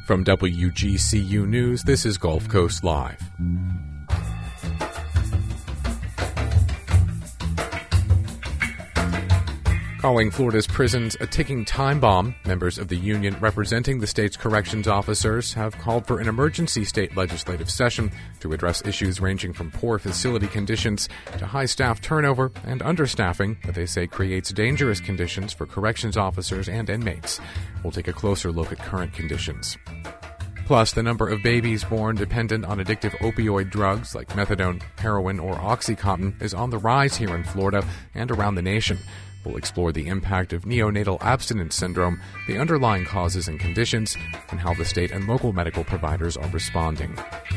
From WGCU News, this is Gulf Coast Live. Calling Florida's prisons a ticking time bomb, members of the union representing the state's corrections officers have called for an emergency state legislative session to address issues ranging from poor facility conditions to high staff turnover and understaffing that they say creates dangerous conditions for corrections officers and inmates. We'll take a closer look at current conditions. Plus, the number of babies born dependent on addictive opioid drugs like methadone, heroin, or OxyContin is on the rise here in Florida and around the nation. We'll explore the impact of neonatal abstinence syndrome, the underlying causes and conditions, and how the state and local medical providers are responding.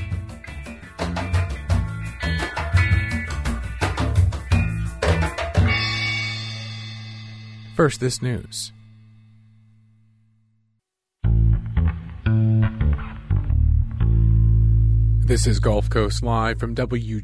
First, this news. This is Gulf Coast Live from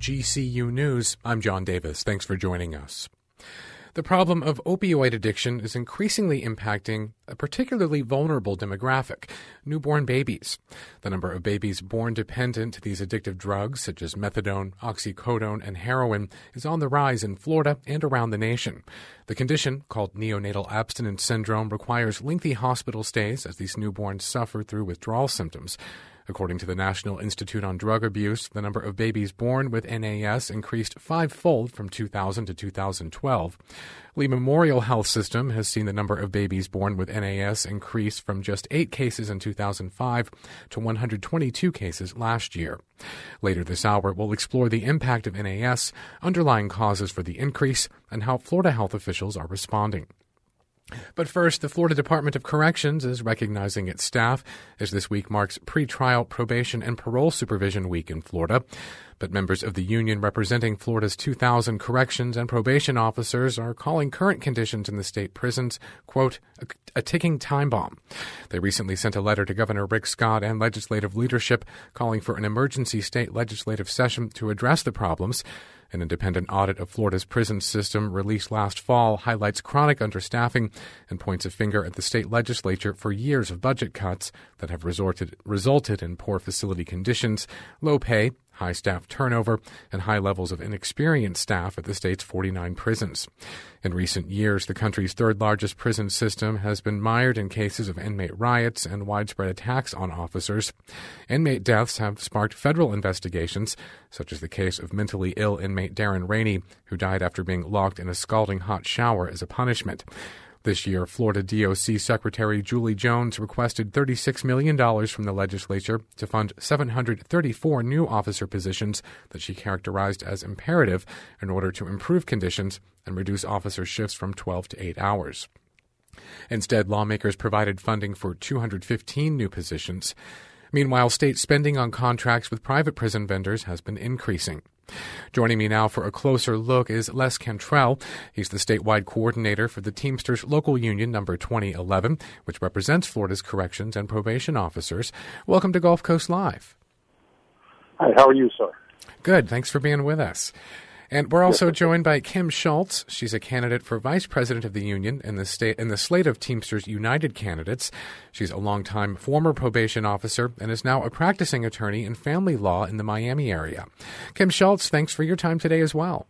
WGCU News. I'm John Davis. Thanks for joining us. The problem of opioid addiction is increasingly impacting a particularly vulnerable demographic, newborn babies. The number of babies born dependent to these addictive drugs, such as methadone, oxycodone, and heroin, is on the rise in Florida and around the nation. The condition, called neonatal abstinence syndrome, requires lengthy hospital stays as these newborns suffer through withdrawal symptoms. According to the National Institute on Drug Abuse, the number of babies born with NAS increased fivefold from 2000 to 2012. Lee Memorial Health System has seen the number of babies born with NAS increase from just 8 cases in 2005 to 122 cases last year. Later this hour, we'll explore the impact of NAS, underlying causes for the increase, and how Florida health officials are responding. But first, the Florida Department of Corrections is recognizing its staff as this week marks pretrial probation and parole supervision week in Florida. But members of the union representing Florida's 2,000 corrections and probation officers are calling current conditions in the state prisons, quote, a ticking time bomb. They recently sent a letter to Governor Rick Scott and legislative leadership calling for an emergency state legislative session to address the problems. An independent audit of Florida's prison system released last fall highlights chronic understaffing and points a finger at the state legislature for years of budget cuts that have resulted in poor facility conditions, low pay, high staff turnover, and high levels of inexperienced staff at the state's 49 prisons. In recent years, the country's third-largest prison system has been mired in cases of inmate riots and widespread attacks on officers. Inmate deaths have sparked federal investigations, such as the case of mentally ill inmate Darren Rainey, who died after being locked in a scalding hot shower as a punishment. This year, Florida DOC Secretary Julie Jones requested $36 million from the legislature to fund 734 new officer positions that she characterized as imperative in order to improve conditions and reduce officer shifts from 12 to 8 hours. Instead, lawmakers provided funding for 215 new positions. Meanwhile, state spending on contracts with private prison vendors has been increasing. Joining me now for a closer look is Les Cantrell. He's the statewide coordinator for the Teamsters Local Union number 2011, which represents Florida's corrections and probation officers. Welcome to Gulf Coast Live. Hi, how are you, sir? Good. Thanks for being with us. And we're also joined by Kim Schultz. She's a candidate for vice president of the union in the slate of Teamsters United candidates. She's a longtime former probation officer and is now a practicing attorney in family law in the Miami area. Kim Schultz, thanks for your time today as well.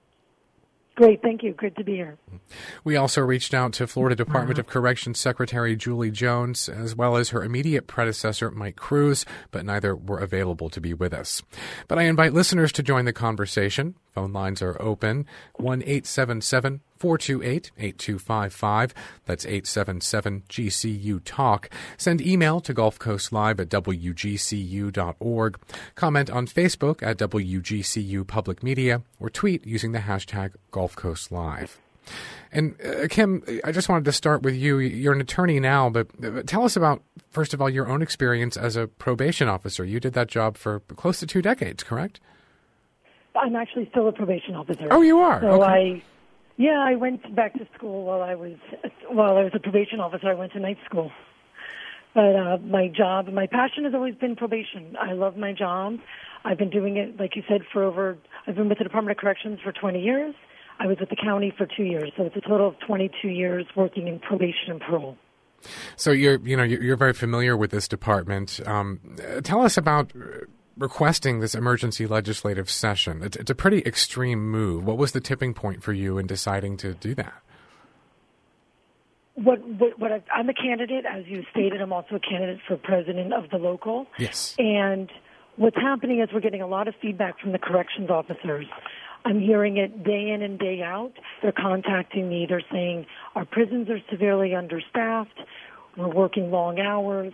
Great, thank you. Good to be here. We also reached out to Florida Department of Corrections Secretary Julie Jones, as well as her immediate predecessor, Mike Cruz, but neither were available to be with us. But I invite listeners to join the conversation. Phone lines are open, 1-877-428-8255. That's 877-GCU-TALK. Send email to gulfcoastlive@wgcu.org. Comment on Facebook at WGCU Public Media, or tweet using the hashtag Gulf Coast Live. And Kim, I just wanted to start with you. You're an attorney now, but tell us about, first of all, your own experience as a probation officer. You did that job for close to 2 decades, correct? I'm actually still a probation officer. Oh, you are? So okay. I went back to school while I was a probation officer. I went to night school. But my passion has always been probation. I love my job. I've been doing it, like you said, I've been with the Department of Corrections for 20 years. I was with the county for 2 years. So it's a total of 22 years working in probation and parole. So you're very familiar with this department. Tell us about requesting this emergency legislative session. It's a pretty extreme move. What was the tipping point for you in deciding to do that? I'm a candidate, as you stated. I'm also a candidate for president of the local. Yes. And what's happening is we're getting a lot of feedback from the corrections officers. I'm hearing it day in and day out. They're contacting me. They're saying our prisons are severely understaffed. We're working long hours.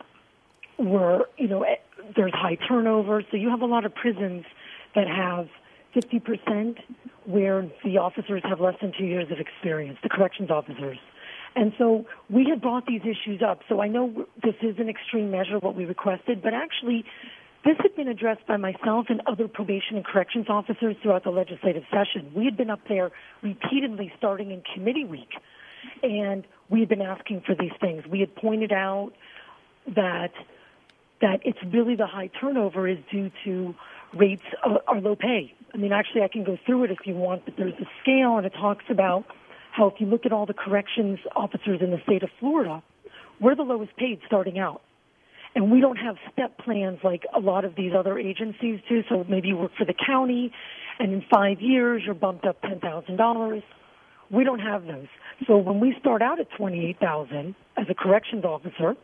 There's high turnover. So you have a lot of prisons that have 50% where the officers have less than 2 years of experience, the corrections officers. And so we had brought these issues up. So I know this is an extreme measure, what we requested, but actually this had been addressed by myself and other probation and corrections officers throughout the legislative session. We had been up there repeatedly starting in committee week, and we had been asking for these things. We had pointed out that it's really the high turnover is due to rates are low pay. I mean, actually, I can go through it if you want, but there's a scale, and it talks about how if you look at all the corrections officers in the state of Florida, we're the lowest paid starting out. And we don't have step plans like a lot of these other agencies do. So maybe you work for the county, and in 5 years you're bumped up $10,000. We don't have those. So when we start out at $28,000 as a corrections officer,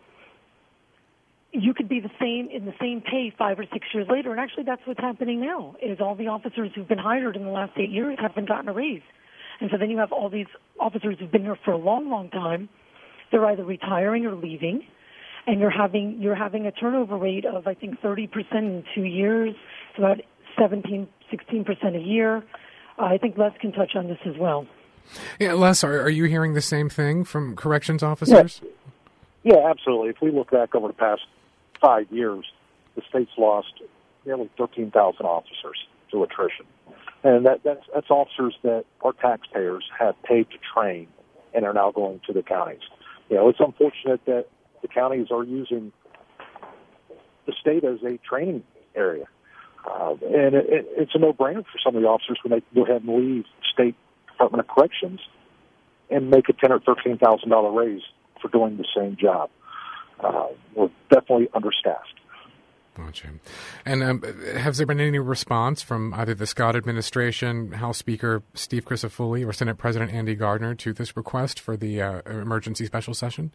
you could be in the same pay 5 or 6 years later. And actually that's what's happening now, is all the officers who've been hired in the last 8 years haven't gotten a raise. And so then you have all these officers who've been here for a long, long time. They're either retiring or leaving. And you're having a turnover rate of, I think, 30% in 2 years. It's about 16% a year. I think Les can touch on this as well. Yeah, Les, are you hearing the same thing from corrections officers? Yeah, absolutely. If we look back over the past 5 years, the state's lost nearly 13,000 officers to attrition. And that's officers that our taxpayers have paid to train and are now going to the counties. It's unfortunate that the counties are using the state as a training area. And it's a no-brainer for some of the officers when they go ahead and leave State Department of Corrections and make a $10,000 or $13,000 raise for doing the same job. We're definitely understaffed. Gotcha. And has there been any response from either the Scott administration, House Speaker Steve Crisafulli, or Senate President Andy Gardner to this request for the emergency special session?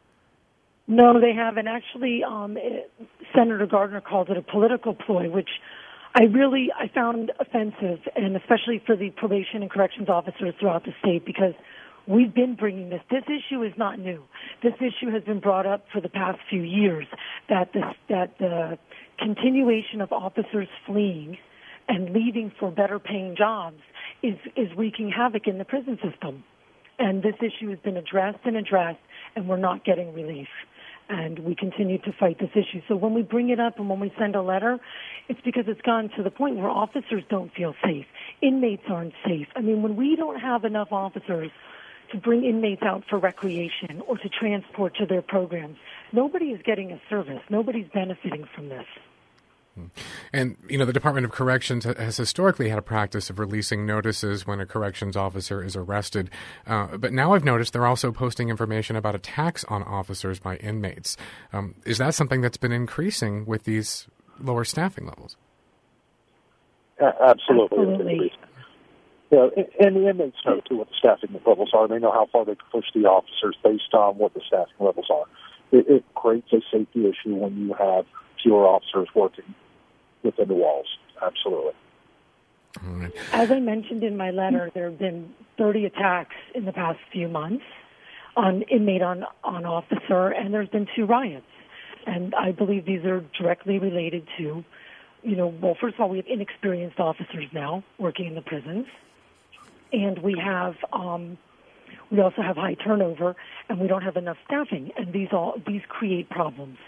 No, they haven't. Actually, Senator Gardner called it a political ploy, which I found offensive, and especially for the probation and corrections officers throughout the state, because we've been bringing this. This issue is not new. This issue has been brought up for the past few years, that the continuation of officers fleeing and leaving for better paying jobs is wreaking havoc in the prison system. And this issue has been addressed, and we're not getting relief. And we continue to fight this issue. So when we bring it up and when we send a letter, it's because it's gone to the point where officers don't feel safe. Inmates aren't safe. I mean, when we don't have enough officers to bring inmates out for recreation or to transport to their programs, nobody is getting a service. Nobody's benefiting from this. And, the Department of Corrections has historically had a practice of releasing notices when a corrections officer is arrested. But now I've noticed they're also posting information about attacks on officers by inmates. Is that something that's been increasing with these lower staffing levels? Absolutely. And the inmates know, too, what the staffing levels are. They know how far they can push the officers based on what the staffing levels are. It creates a safety issue when you have fewer officers working within the walls. Absolutely. All right. As I mentioned in my letter, there have been 30 attacks in the past few months on inmate on officer, and there's been 2 riots. And I believe these are directly related to, first of all, we have inexperienced officers now working in the prisons, and we also have high turnover, and we don't have enough staffing, and these create problems.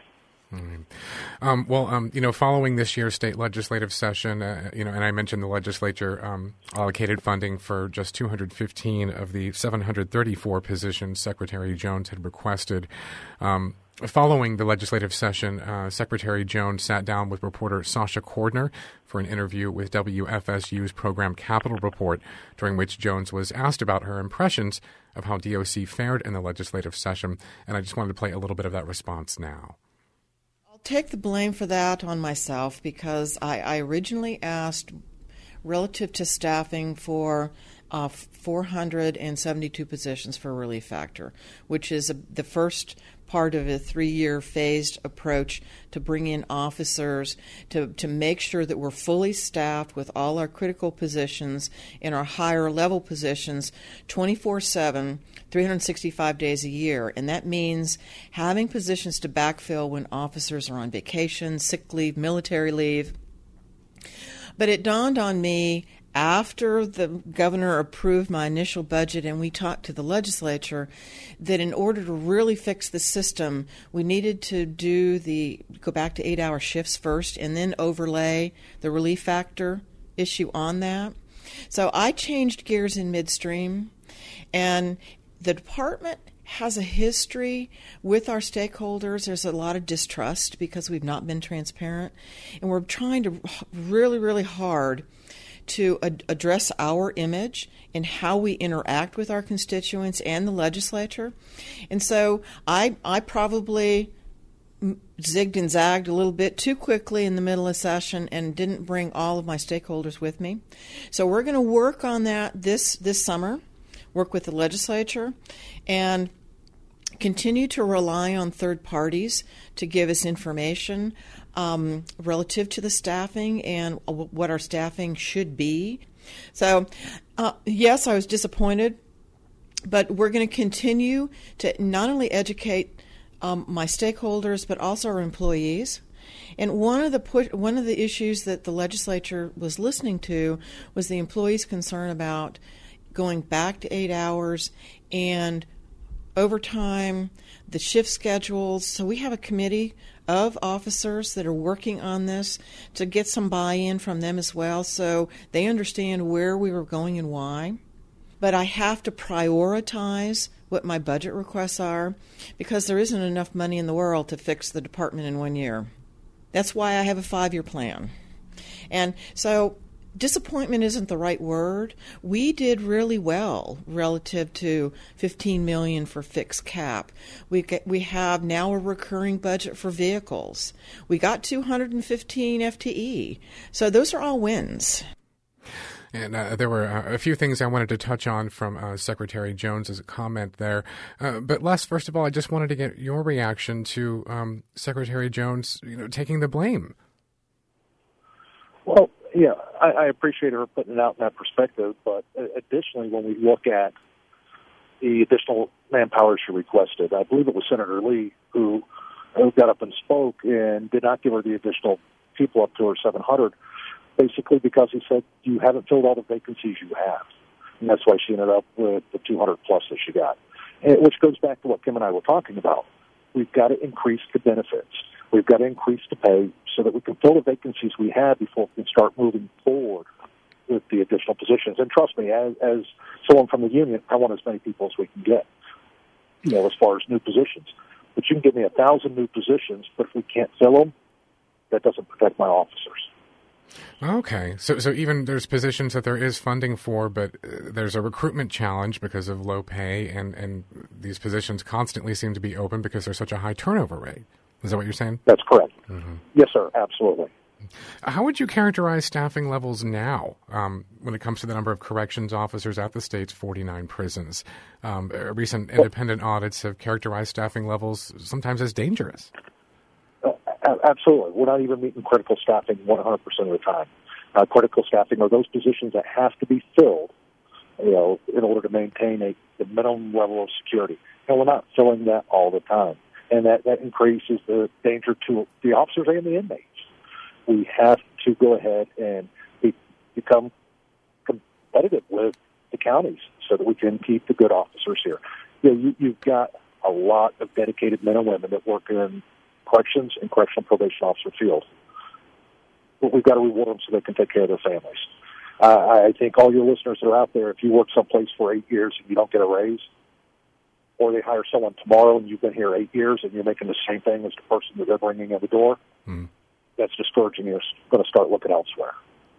Right. Following this year's state legislative session, and I mentioned the legislature allocated funding for just 215 of the 734 positions Secretary Jones had requested. Following the legislative session, Secretary Jones sat down with reporter Sasha Cordner for an interview with WFSU's program Capitol Report, during which Jones was asked about her impressions of how DOC fared in the legislative session, and I just wanted to play a little bit of that response now. I'll take the blame for that on myself because I originally asked relative to staffing for 472 positions for relief factor, which is the first part of a 3-year phased approach to bring in officers to make sure that we're fully staffed with all our critical positions in our higher level positions 24/7, 365 days a year. And that means having positions to backfill when officers are on vacation, sick leave, military leave. But it dawned on me after the governor approved my initial budget and we talked to the legislature that in order to really fix the system, we needed to go back to 8-hour shifts first and then overlay the relief factor issue on that. So I changed gears in midstream, and the department has a history with our stakeholders. There's a lot of distrust because we've not been transparent, and we're trying to really, really hard to address our image and how we interact with our constituents and the legislature. And so I probably zigged and zagged a little bit too quickly in the middle of session and didn't bring all of my stakeholders with me. So we're going to work on that this summer, work with the legislature, and continue to rely on third parties to give us information relative to the staffing and what our staffing should be. So, yes, I was disappointed, but we're going to continue to not only educate my stakeholders but also our employees. And one of the issues that the legislature was listening to was the employees' concern about going back to 8 hours and overtime, the shift schedules. So we have a committee of officers that are working on this to get some buy-in from them as well so they understand where we were going and why. But I have to prioritize what my budget requests are because there isn't enough money in the world to fix the department in 1 year. That's why I have a 5-year plan. And so disappointment isn't the right word. We did really well relative to $15 million for fixed cap. We have now a recurring budget for vehicles. We got 215 FTE. So those are all wins. And there were a few things I wanted to touch on from Secretary Jones' comment there. But Les, first of all, I just wanted to get your reaction to Secretary Jones, taking the blame. Well, yeah, I appreciate her putting it out in that perspective. But additionally, when we look at the additional manpower she requested, I believe it was Senator Lee who got up and spoke and did not give her the additional people up to her 700. Basically because he said, you haven't filled all the vacancies you have. And that's why she ended up with the 200 plus that she got. And which goes back to what Kim and I were talking about. We've got to increase the benefits. We've got to increase the pay so that we can fill the vacancies we have before we can start moving forward with the additional positions. And trust me, as someone from the union, I want as many people as we can get, as far as new positions. But you can give me 1,000 new positions, but if we can't fill them, that doesn't protect my officers. Okay. So even there's positions that there is funding for, but there's a recruitment challenge because of low pay, and these positions constantly seem to be open because there's such a high turnover rate. Is that what you're saying? That's correct. Mm-hmm. Yes, sir. Absolutely. How would you characterize staffing levels now when it comes to the number of corrections officers at the state's 49 prisons? Recent independent audits have characterized staffing levels sometimes as dangerous. Absolutely. We're not even meeting critical staffing 100% of the time. Critical staffing are those positions that have to be filled, in order to maintain the minimum level of security. And we're not filling that all the time. And that increases the danger to the officers and the inmates. We have to go ahead and become competitive with the counties so that we can keep the good officers here. You've got a lot of dedicated men and women that work in corrections and correctional probation officer field. But we've got to reward them so they can take care of their families. I think all your listeners that are out there, if you work someplace for 8 years and you don't get a raise, or they hire someone tomorrow and you've been here 8 years and you're making the same thing as the person that they're bringing in the door, that's discouraging. You're going to start looking elsewhere.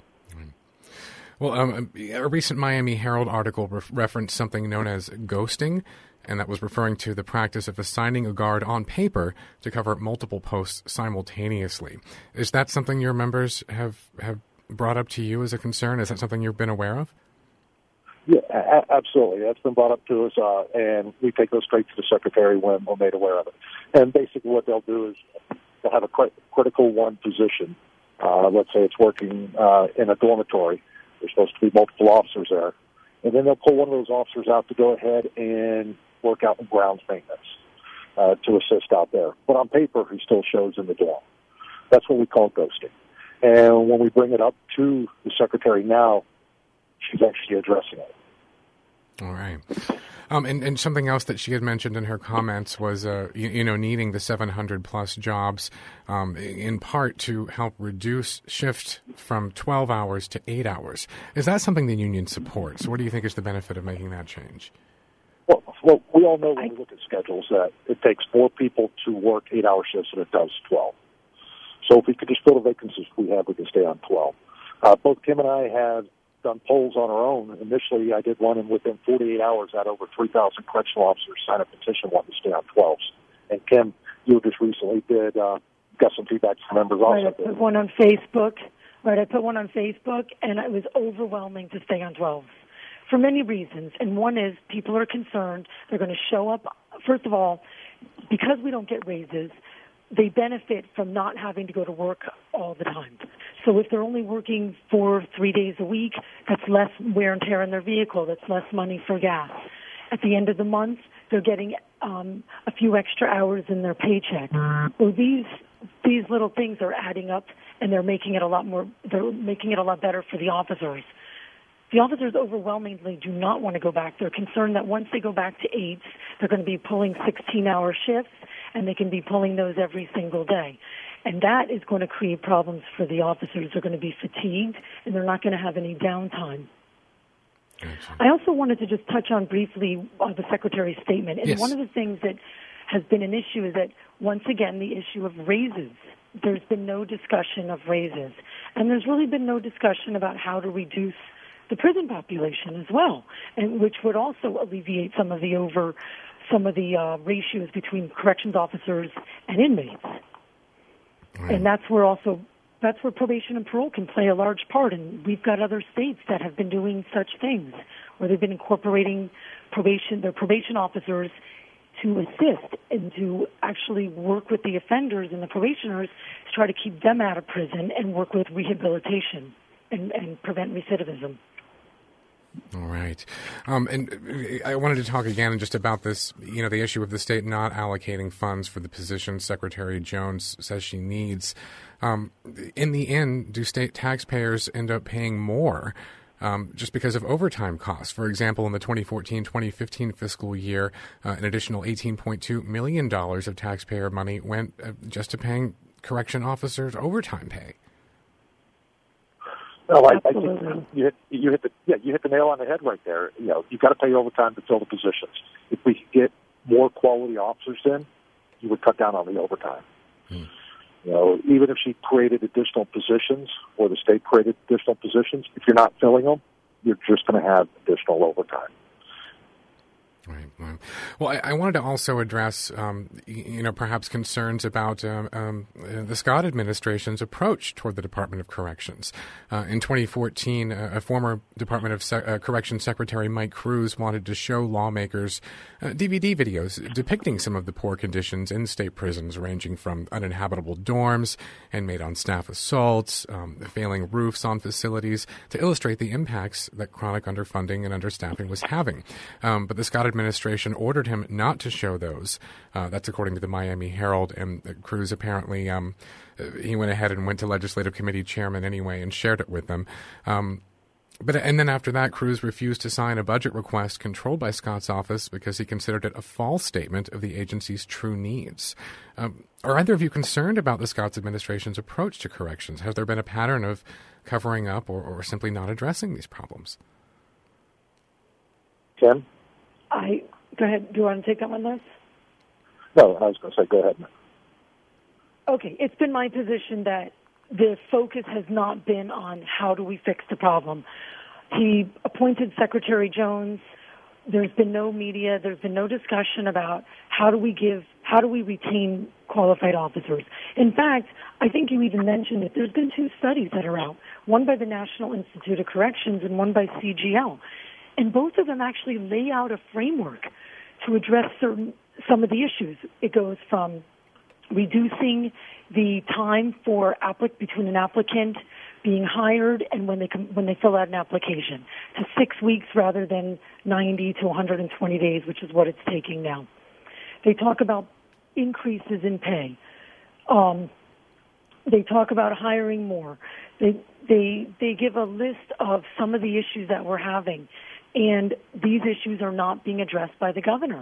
Well, a recent Miami Herald article referenced something known as ghosting, and that was referring to the practice of assigning a guard on paper to cover multiple posts simultaneously. Is that something your members have brought up to you as a concern? Is that something you've been aware of? Yeah, absolutely. That's been brought up to us, and we take those straight to the secretary when we're made aware of it. And basically what they'll do is they'll have a critical one position. Let's say it's working in a dormitory. There's supposed to be multiple officers there. And then they'll pull one of those officers out to go ahead and work out in grounds maintenance to assist out there. But on paper, he still shows in the dorm. That's what we call ghosting. And when we bring it up to the secretary now, she's actually addressing it. All right. And something else that she had mentioned in her comments was, needing the 700-plus jobs in part to help reduce shift from 12 hours to 8 hours. Is that something the union supports? What do you think is the benefit of making that change? Well, we all know when we look at schedules that it takes 4 people to work 8-hour shifts than it does 12. So if we could just fill the vacancies we have, we can stay on 12. Both Kim and I have done polls on our own. Initially, I did one, and within 48 hours, I had over 3,000 correctional officers sign a petition wanting to stay on 12s. And Kim, you just recently got some feedback from members also. Right, I put one on Facebook. And it was overwhelming to stay on 12s for many reasons. And one is people are concerned they're going to show up. First of all, because we don't get raises, they benefit from not having to go to work all the time. So if they're only working 3 days a week, that's less wear and tear in their vehicle. That's less money for gas. At the end of the month, they're getting a few extra hours in their paycheck. So these little things are adding up, and they're making it a lot better for the officers. The officers overwhelmingly do not want to go back. They're concerned that once they go back to 8s, they're going to be pulling 16-hour shifts, and they can be pulling those every single day. And that is going to create problems for the officers. They're going to be fatigued, and they're not going to have any downtime. Gotcha. I also wanted to just touch on briefly the Secretary's statement. And yes. One of the things that has been an issue is that, once again, the issue of raises. There's been no discussion of raises. And there's really been no discussion about how to reduce the prison population as well, and which would also alleviate some of the ratios between corrections officers and inmates. Right. And that's where probation and parole can play a large part. And we've got other states that have been doing such things, where they've been incorporating their probation officers to assist and to actually work with the offenders and the probationers to try to keep them out of prison and work with rehabilitation and prevent recidivism. All right. And I wanted to talk again just about this, the issue of the state not allocating funds for the position Secretary Jones says she needs. In the end, do state taxpayers end up paying more just because of overtime costs? For example, in the 2014-2015 fiscal year, an additional $18.2 million of taxpayer money went just to paying correction officers overtime pay. No, I think you hit the nail on the head right there. You've got to pay overtime to fill the positions. If we could get more quality officers in, you would cut down on the overtime. Even if she created additional positions or the state created additional positions, if you're not filling them, you're just going to have additional overtime. Right. Well, I wanted to also address, perhaps concerns about the Scott administration's approach toward the Department of Corrections. In 2014, a former Department of Corrections Secretary, Mike Cruz, wanted to show lawmakers DVD videos depicting some of the poor conditions in state prisons, ranging from uninhabitable dorms, inmate on-staff assaults, failing roofs on facilities, to illustrate the impacts that chronic underfunding and understaffing was having. But the Scott administration ordered him not to show those. That's according to the Miami Herald, and Cruz apparently he went ahead and went to legislative committee chairman anyway and shared it with them. But then after that, Cruz refused to sign a budget request controlled by Scott's office because he considered it a false statement of the agency's true needs. Are either of you concerned about the Scott's administration's approach to corrections? Has there been a pattern of covering up or simply not addressing these problems? Kim? Go ahead. Do you want to take that one, Liz? No, I was going to say, go ahead. Okay. It's been my position that the focus has not been on how do we fix the problem. He appointed Secretary Jones. There's been no media. There's been no discussion about how do we retain qualified officers. In fact, I think you even mentioned that there's been 2 studies that are out, one by the National Institute of Corrections and one by CGL. And both of them actually lay out a framework to address some of the issues. It goes from reducing the time for between an applicant being hired and when they fill out an application to 6 weeks rather than 90 to 120 days, which is what it's taking now. They talk about increases in pay. They talk about hiring more. They give a list of some of the issues that we're having, and these issues are not being addressed by the governor.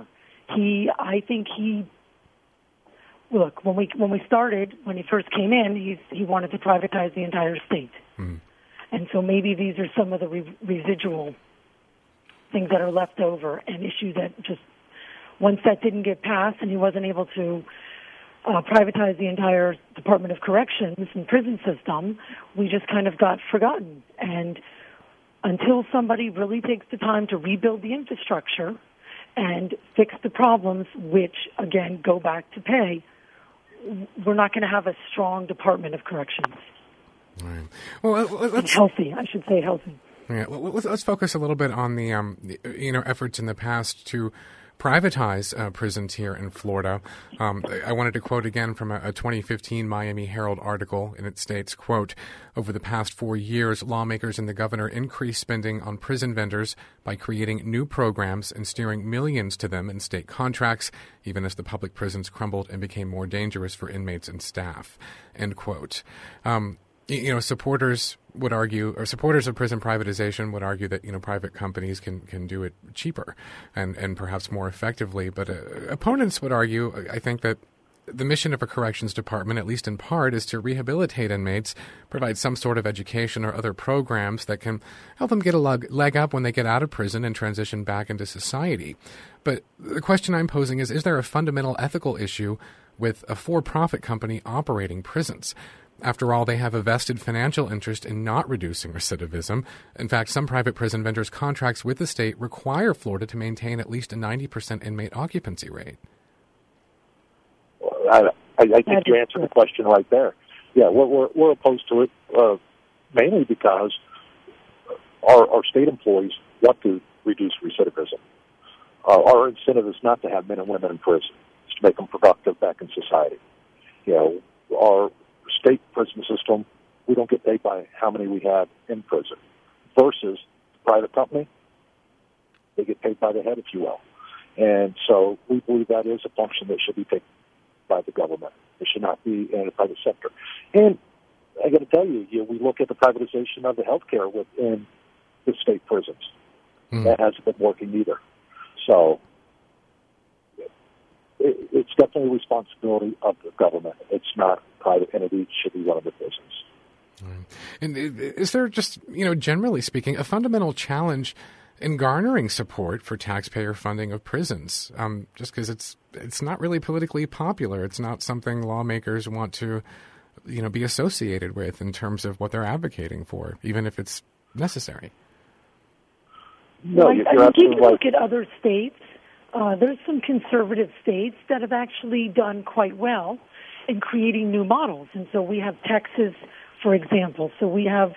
Look, when he first came in, he wanted to privatize the entire state. Mm. And so maybe these are some of the residual things that are left over and issues that just, once that didn't get passed and he wasn't able to privatize the entire Department of Corrections and prison system, we just kind of got forgotten. And until somebody really takes the time to rebuild the infrastructure and fix the problems, which, again, go back to pay, we're not going to have a strong Department of Corrections. Right. Well, let's healthy. I should say healthy. Yeah. Well, let's focus a little bit on the efforts in the past to privatize prisons here in Florida. I wanted to quote again from a 2015 Miami Herald article, and it states, quote, "Over the past 4 years, lawmakers and the governor increased spending on prison vendors by creating new programs and steering millions to them in state contracts, even as the public prisons crumbled and became more dangerous for inmates and staff," end quote. Supporters would argue, or supporters of prison privatization would argue that, private companies can do it cheaper and perhaps more effectively. But opponents would argue, I think, that the mission of a corrections department, at least in part, is to rehabilitate inmates, provide some sort of education or other programs that can help them get a leg up when they get out of prison and transition back into society. But the question I'm posing is there a fundamental ethical issue with a for-profit company operating prisons? After all, they have a vested financial interest in not reducing recidivism. In fact, some private prison vendors' contracts with the state require Florida to maintain at least a 90% inmate occupancy rate. Well, I think you answered the question right there. Yeah, we're opposed to it mainly because our state employees want to reduce recidivism. Our incentive is not to have men and women in prison. It's to make them productive back in society. Our state prison system, we don't get paid by how many we have in prison. Versus the private company, they get paid by the head, if you will. And so we believe that is a function that should be taken by the government. It should not be in the private sector. And I got to tell you, we look at the privatization of the healthcare within the state prisons. Mm. That hasn't been working either. So it's definitely a responsibility of the government. It's not a private entity. It should be one of the prisons. Right. And is there just, generally speaking, a fundamental challenge in garnering support for taxpayer funding of prisons? Just because it's not really politically popular. It's not something lawmakers want to, be associated with in terms of what they're advocating for, even if it's necessary. No, you're absolutely right. Look at other states. There's some conservative states that have actually done quite well in creating new models. And so we have Texas, for example. So we have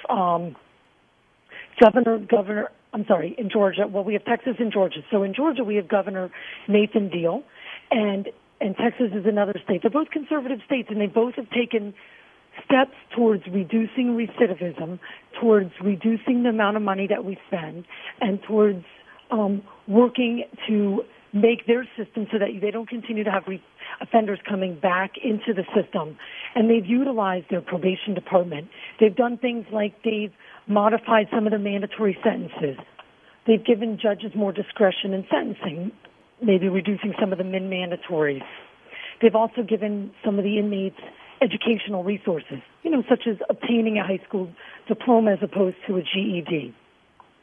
in Georgia. Well, we have Texas and Georgia. So in Georgia, we have Governor Nathan Deal, and Texas is another state. They're both conservative states, and they both have taken steps towards reducing recidivism, towards reducing the amount of money that we spend, and towards working to make their system so that they don't continue to have offenders coming back into the system. And they've utilized their probation department. They've done things like they've modified some of the mandatory sentences. They've given judges more discretion in sentencing, maybe reducing some of the min-mandatories. They've also given some of the inmates educational resources, such as obtaining a high school diploma as opposed to a GED.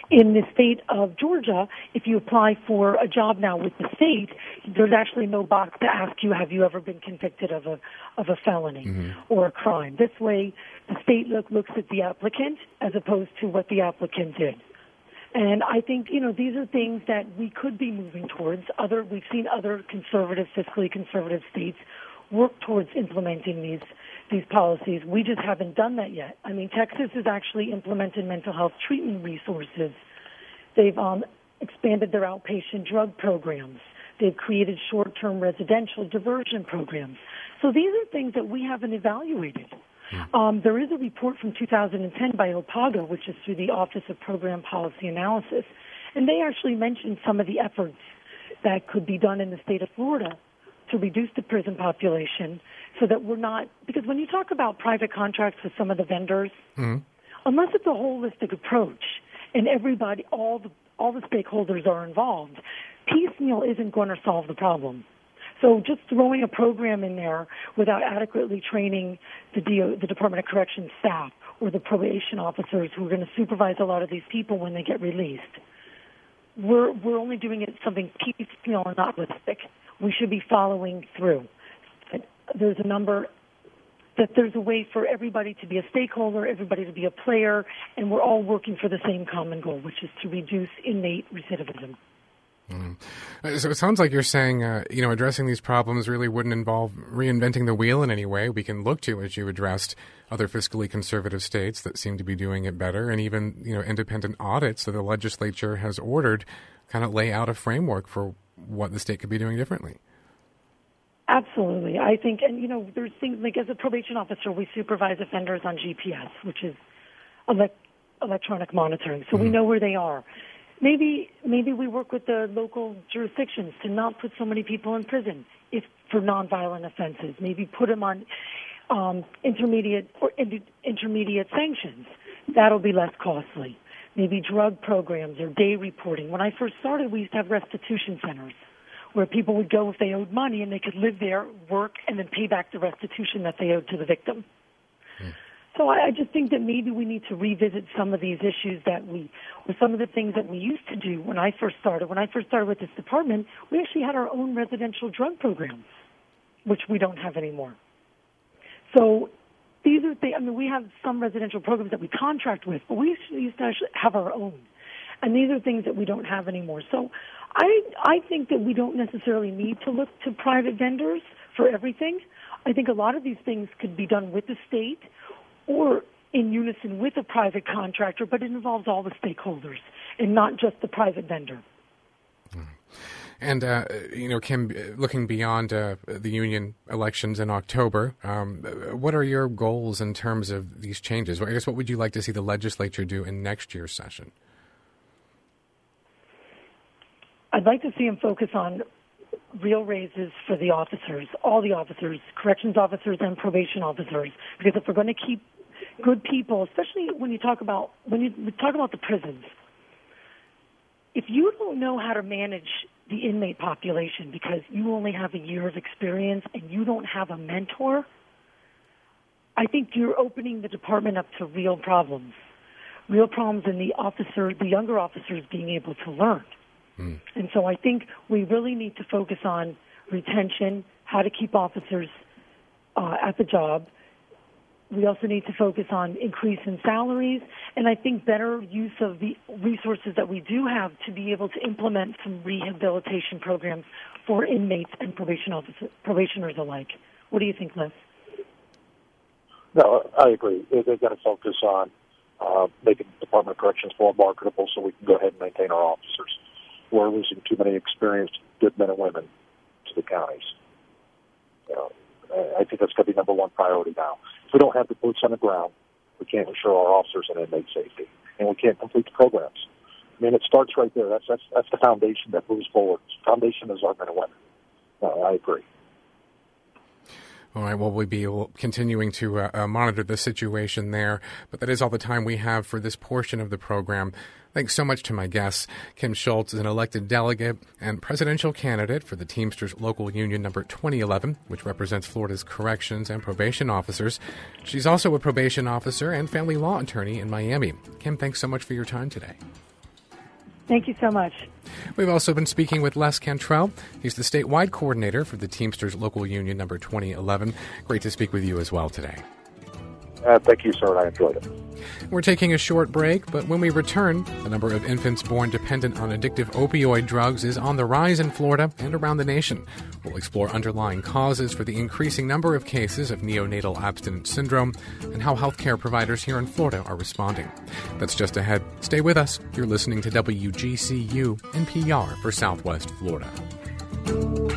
In the state of Georgia, if you apply for a job now with the state, there's actually no box to ask you, have you ever been convicted of a felony or a crime? This way, the state looks at the applicant as opposed to what the applicant did. And I think, these are things that we could be moving towards. We've seen other fiscally conservative states work towards implementing these policies. We just haven't done that yet. I mean, Texas has actually implemented mental health treatment resources. They've expanded their outpatient drug programs. They've created short-term residential diversion programs. So these are things that we haven't evaluated. There is a report from 2010 by OPAGA, which is through the Office of Program Policy Analysis, and they actually mentioned some of the efforts that could be done in the state of Florida to reduce the prison population so that we're not, because when you talk about private contracts with some of the vendors, unless it's a holistic approach and everybody, all the stakeholders are involved, piecemeal isn't going to solve the problem. So just throwing a program in there without adequately training the Department of Corrections staff or the probation officers who are going to supervise a lot of these people when they get released, we're only doing it something piecemeal and not holistic. We should be following through. There's a way for everybody to be a stakeholder, everybody to be a player, and we're all working for the same common goal, which is to reduce inmate recidivism. So it sounds like you're saying, addressing these problems really wouldn't involve reinventing the wheel in any way. We can look to, as you addressed, other fiscally conservative states that seem to be doing it better, and even, independent audits that the legislature has ordered kind of lay out a framework for what the state could be doing differently. Absolutely. I think, and, there's things like as a probation officer, we supervise offenders on GPS, which is electronic monitoring, so we know where they are. Maybe we work with the local jurisdictions to not put so many people in prison for nonviolent offenses. Maybe put them on intermediate sanctions. That'll be less costly. Maybe drug programs or day reporting. When I first started, we used to have restitution centers where people would go if they owed money and they could live there, work, and then pay back the restitution that they owed to the victim. So I just think that maybe we need to revisit some of these issues or some of the things that we used to do when I first started. When I first started with this department, we actually had our own residential drug programs, which we don't have anymore. So these are we have some residential programs that we contract with, but we used to actually have our own. And these are things that we don't have anymore. So I think that we don't necessarily need to look to private vendors for everything. I think a lot of these things could be done with the state or in unison with a private contractor, but it involves all the stakeholders and not just the private vendor. And, Kim, looking beyond the union elections in October, what are your goals in terms of these changes? I guess what would you like to see the legislature do in next year's session? I'd like to see them focus on real raises for the officers, all the officers, corrections officers and probation officers, because if we're going to keep good people, especially when you talk about the prisons, if you don't know how to manage the inmate population because you only have a year of experience and you don't have a mentor, I think you're opening the department up to real problems in the younger officers being able to learn. And so I think we really need to focus on retention, how to keep officers at the job. We also need to focus on increase in salaries, and I think better use of the resources that we do have to be able to implement some rehabilitation programs for inmates and probationers alike. What do you think, Liz? No, I agree. They've got to focus on making the Department of Corrections more marketable so we can go ahead and maintain our officers. We're losing too many experienced good men and women to the counties. I think that's going to be number one priority now. If we don't have the boots on the ground, we can't ensure our officers and inmate safety, and we can't complete the programs. I mean, it starts right there. That's the foundation that moves forward. The foundation is our men and women. I agree. All right, well, we'll be continuing to monitor the situation there, but that is all the time we have for this portion of the program. Thanks so much to my guests. Kim Schultz is an elected delegate and presidential candidate for the Teamsters Local Union Number 2011, which represents Florida's corrections and probation officers. She's also a probation officer and family law attorney in Miami. Kim, thanks so much for your time today. Thank you so much. We've also been speaking with Les Cantrell. He's the statewide coordinator for the Teamsters Local Union number 2011. Great to speak with you as well today. Thank you, sir. I enjoyed it. We're taking a short break, but when we return, the number of infants born dependent on addictive opioid drugs is on the rise in Florida and around the nation. We'll explore underlying causes for the increasing number of cases of neonatal abstinence syndrome and how healthcare providers here in Florida are responding. That's just ahead. Stay with us. You're listening to WGCU NPR for Southwest Florida.